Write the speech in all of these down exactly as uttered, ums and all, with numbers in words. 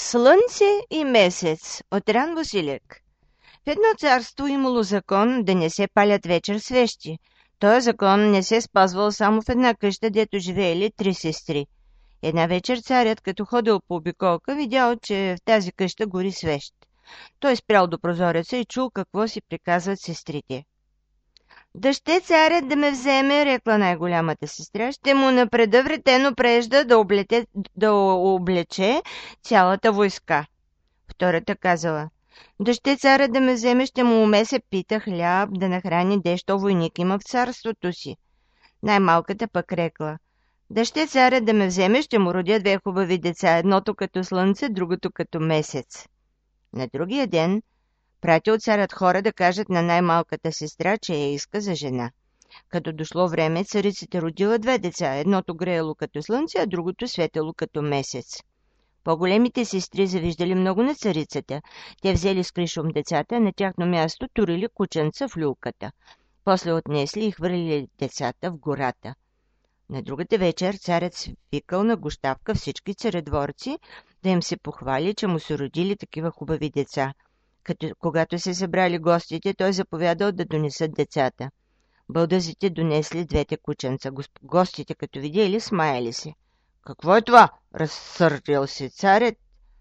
Слънце и месец от Ран Василек. В едно царство имало закон да не се палят вечер свещи. Този закон не се спазвал само в една къща, дето живеели три сестри. Една вечер царят, като ходил по обиколка, видял, че в тази къща гори свещ. Той спрял до прозореца и чул какво си приказват сестрите. «Да ще царят да ме вземе», рекла най-голямата сестра, «ще му напреда вретено прежда да, облете, да облече цялата войска». Втората казала: «Да ще царят да ме вземе, ще му умесе пита хляб да нахрани, дещо войник има в царството си». Най-малката пък рекла: «Да ще царят да ме вземе, ще му родя две хубави деца, едното като слънце, другото като месец». На другия ден пратил царят хора да кажат на най-малката сестра, че я иска за жена. Като дошло време, царицата родила две деца, едното греело като слънце, а другото светело като месец. По-големите сестри завиждали много на царицата. Те взели с кришом децата, а на тяхно място турили кученца в люлката. После отнесли и хвърлили децата в гората. На другата вечер царят свикал на гощавка всички царедворци да им се похвали, че му са родили такива хубави деца. Като, когато се събрали гостите, той заповядал да донесат децата. Бълдъзите донесли двете кученца. Гостите, като видели, смаяли се. «Какво е това?» разсърдил се царят.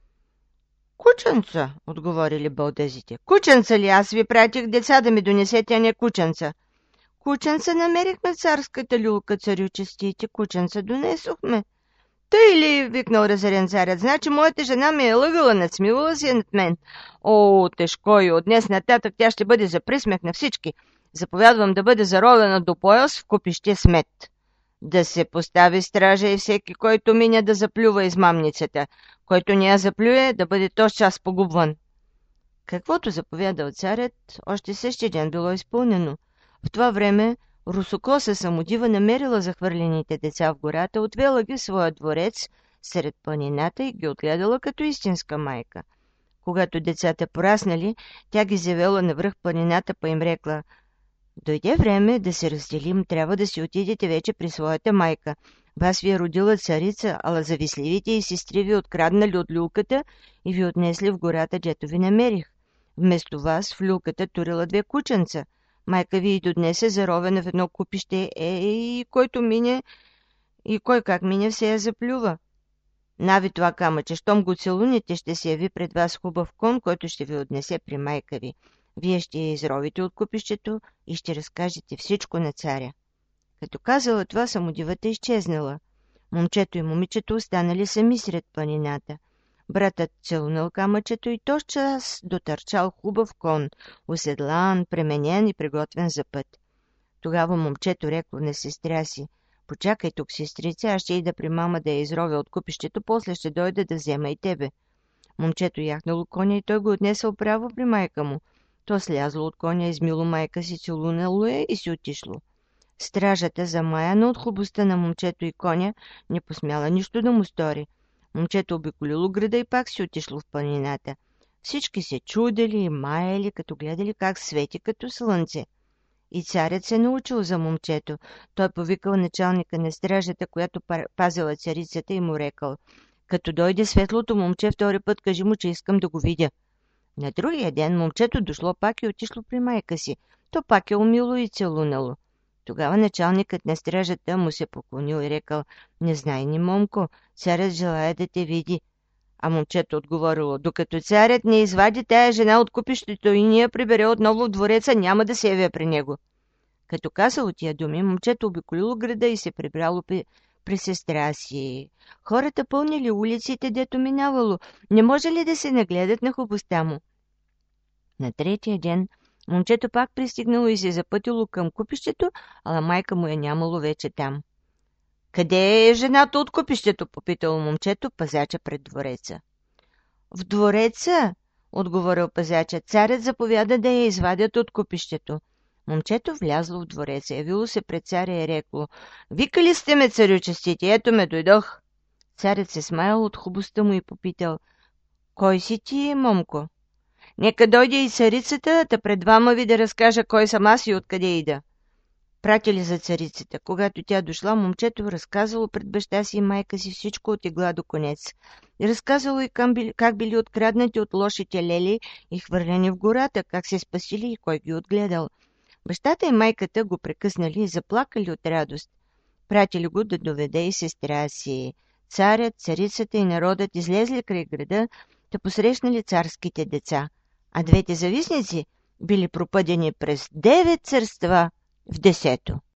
«Кученца», отговорили бълдъзите. «Кученца ли? Аз ви пратих деца да ми донесете, а не кученца». «Кученца намерихме в царската люлка, царю честите, кученца донесохме». «Тъй ли?» викнал разярен царят. «Значи моята жена ми е лъгала, надсмивала си над мен. О, тежко и от днес нататък тя ще бъде за присмех на всички. Заповядвам да бъде заровена до пояс в купище с мед. Да се постави стража и всеки, който мине, да заплюва измамницата. Който не я заплюе, да бъде тоз час погубван». Каквото заповядал царят, още същия ден било изпълнено. В това време русокоса самодива намерила захвърлените деца в гората, отвела ги в своя дворец сред планината и ги отгледала като истинска майка. Когато децата пораснали, тя ги завела навръх планината, па им рекла: «Дойде време да се разделим, трябва да си отидете вече при своята майка. Вас ви е родила царица, ала завистливите и сестри ви откраднали от люлката и ви отнесли в гората, дето ви намерих. Вместо вас в люлката турила две кученца. Майка ви и до днес е заровена в едно купище, е, и който мине, и кой как мине, все я заплюва. Нави това камъче, щом го целуните, ще се яви пред вас хубав кон, който ще ви отнесе при майка ви. Вие ще я изровите от купището и ще разкажете всичко на царя». Като казала това, самодивата изчезнала. Момчето и момичето останали сами сред планината. Братът целунал камъчето и тоз час дотърчал хубав кон, уседлан, пременен и приготвен за път. Тогава момчето рекло на сестря си: «Почакай тук, сестрица, аз ще ида при мама да я изровя от купището, после ще дойда да взема и тебе». Момчето яхнало коня и той го отнесъл право при майка му. То слязло от коня, измило майка си, целунало я и си отишло. Стражата, замаяна от хубостта на момчето и коня, не посмяла нищо да му стори. Момчето обиколило града и пак си отишло в планината. Всички се чудели и маяли, като гледали как свети като слънце. И царят се научил за момчето. Той повикал началника на стражата, която пазила царицата, и му рекал: «Като дойде светлото момче втори път, кажи му, че искам да го видя». На другия ден момчето дошло пак и отишло при майка си. То пак е умило и целунало. Тогава началникът на стражата му се поклонил и рекал: «Не знай ни, момко, царят желая да те види». А момчето отговорило: «Докато царят не извади тая жена от купището и ни я прибере отново в двореца, няма да се явя при него». Като казало тия думи, момчето обиколило града и се прибрало при, при сестра си. Хората пълнили улиците, дето минавало. Не може ли да се нагледат на хубостта му? На третия ден момчето пак пристигнало и се запътило към купището, ала майка му я нямало вече там. «Къде е жената от купището?» попитало момчето пазача пред двореца. «В двореца?» отговорил пазача. «Царят заповяда да я извадят от купището». Момчето влязло в двореца, явило се пред царя и рекло: «Викали сте ме, царю честити, ето ме, дойдох». Царят се смаял от хубостта му и попитал: «Кой си ти, момко?» «Нека дойде и царицата, да пред двама ви да разкажа кой съм аз и откъде ида». Пратили за царицата. Когато тя дошла, момчето разказало пред баща си и майка си всичко от игла до конец. Разказало и как били откраднати от лошите лели и хвърлени в гората, как се спасили и кой ги отгледал. Бащата и майката го прекъснали и заплакали от радост. Пратили го да доведе и сестра си. Царят, царицата и народът излезли край града, да посрещнали царските деца, а двете зависници били пропъдени през девет царства в десето.